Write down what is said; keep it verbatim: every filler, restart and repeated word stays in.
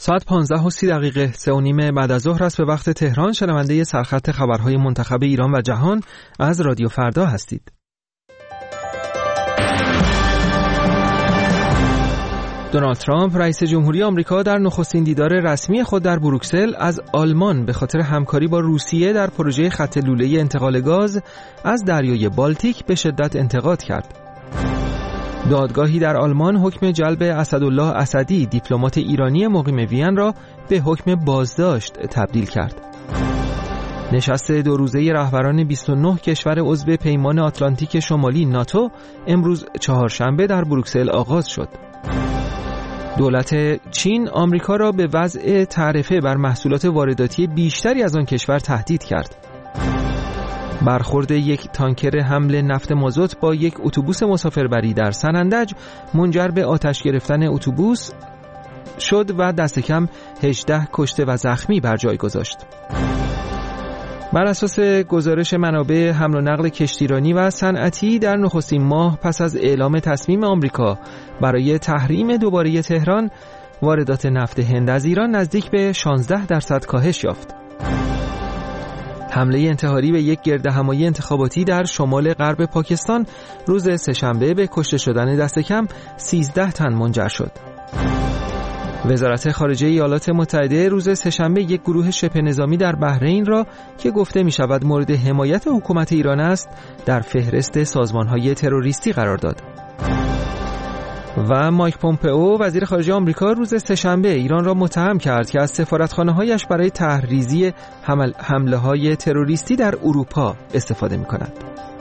ساعت پانزده و سی دقیقه سه و نیم بعد از ظهر است به وقت تهران. شنونده سرخط خبرهای منتخب ایران و جهان از رادیو فردا هستید. دونالد ترامپ رئیس جمهوری آمریکا در نخستین دیدار رسمی خود در بروکسل از آلمان به خاطر همکاری با روسیه در پروژه خط لوله انتقال گاز از دریای بالتیک به شدت انتقاد کرد. دادگاهی در آلمان حکم جلب اسدالله اسدی دیپلمات ایرانی مقیم وین را به حکم بازداشت تبدیل کرد. نشست دو روزه رهبران بیست و نه کشور عضو پیمان آتلانتیک شمالی ناتو امروز چهارشنبه در بروکسل آغاز شد. دولت چین آمریکا را به وضع تعرفه بر محصولات وارداتی بیشتری از آن کشور تهدید کرد. برخورد یک تانکر حمل نفت مازوت با یک اتوبوس مسافربری در سنندج منجر به آتش گرفتن اتوبوس شد و دست کم هجده کشته و زخمی بر جای گذاشت. بر اساس گزارش منابع حمل و نقل کشتیرانی و صنعتی در نخستین ماه پس از اعلام تصمیم آمریکا برای تحریم دوباره تهران، واردات نفت هند از ایران نزدیک به شانزده درصد کاهش یافت. حمله انتحاری به یک گردهمایی انتخاباتی در شمال غرب پاکستان روز سه‌شنبه به کشته شدن دست کم سیزده تن منجر شد. وزارت خارجه ایالات متحده روز سه‌شنبه یک گروه شبه نظامی در بحرین را که گفته می شود مورد حمایت حکومت ایران است در فهرست سازمان‌های تروریستی قرار داد. و مایک پومپئو وزیر خارجه آمریکا روز سه‌شنبه ایران را متهم کرد که از سفارتخانه‌هایش برای تحریزی حمل حمله‌های تروریستی در اروپا استفاده می‌کند.